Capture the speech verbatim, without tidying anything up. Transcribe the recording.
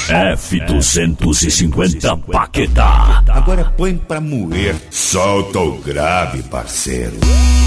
F duzentos e cinquenta Paquetá. Agora põe pra moer. Solta o grave, parceiro.